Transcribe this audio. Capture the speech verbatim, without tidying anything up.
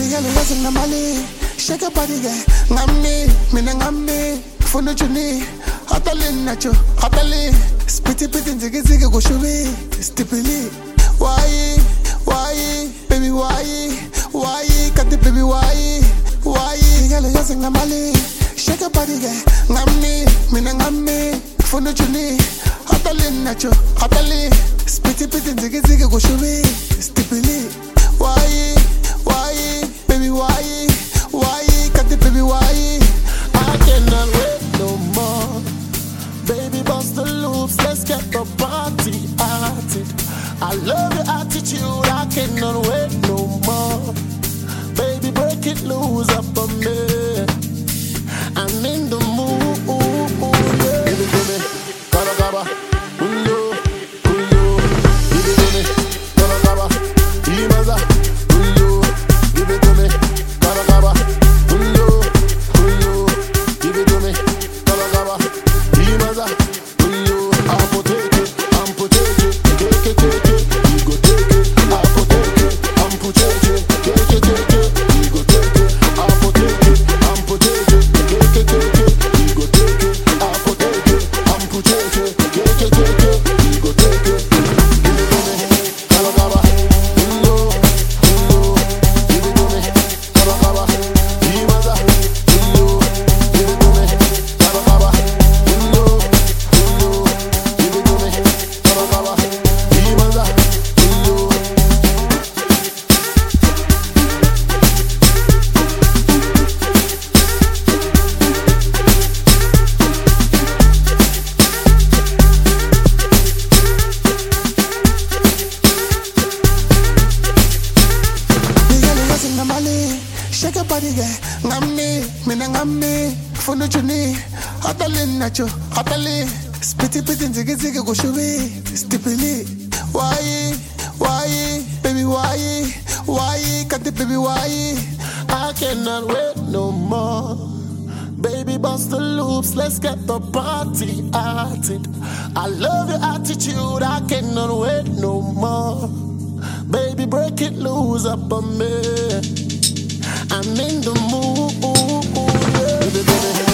Girl, you wasn't Mali. Shake your body, girl. Ngami, mina ngami. Funu chuni. Hotalin nacho, hotalin. Spitty pitty, ziggy ziggy go shubi. Stipili. Why, why, baby, why, why? Cut the baby, why, why? Girl, you wasn't Mali. Shake your body, girl. Ngami, mina ngami. Funu chuni. Hotalin nacho, hotalin. Spitty pitty, ziggy ziggy go shubi. Stipili. Why, why, baby, why, why? Cut the baby, why? I cannot wait no more. Baby, bust the loops, let's get the party started. I love your attitude, I cannot wait no more. Baby, break it loose up on me. I'm in the mood, yeah. Give it to me, gaba gaba, uyo, uyo. Give it to me, gaba gaba, imaza, uyo. Give it to me, gaba gaba, uyo, uyo. Give it to me, gaba gaba, imaza, uyo. I'll take it, I'm take it, take it, take it. You go take it, I'll take it, I'm take it, take it, take it. You go take it, I'll take it, I'm take it, take it, take it. You go take it, I'll take it, I'm take it, take it, take it. You go take it. Give it to me, gaba gaba, uyo, uyo. Give it to me, gaba gaba, imaza, uyo. Give it to me, gaba gaba, uyo, uyo. Give it to me, gaba gaba, imaza, uyo. Girl, you wasn't Mali. Shake your body, girl. Ngami, mina ngami. Funu chuni. Hotalin nacho, hotalin. Spitty pitty, ziggy ziggy go shubi. Stipili. Why, why, baby, why, why? Cut the baby, why? I cannot wait no more. Baby, bust the loops, let's get the party started. I love your attitude, I cannot wait no more. Baby, break it loose up on me. I'm in the mood, yeah. Baby, baby.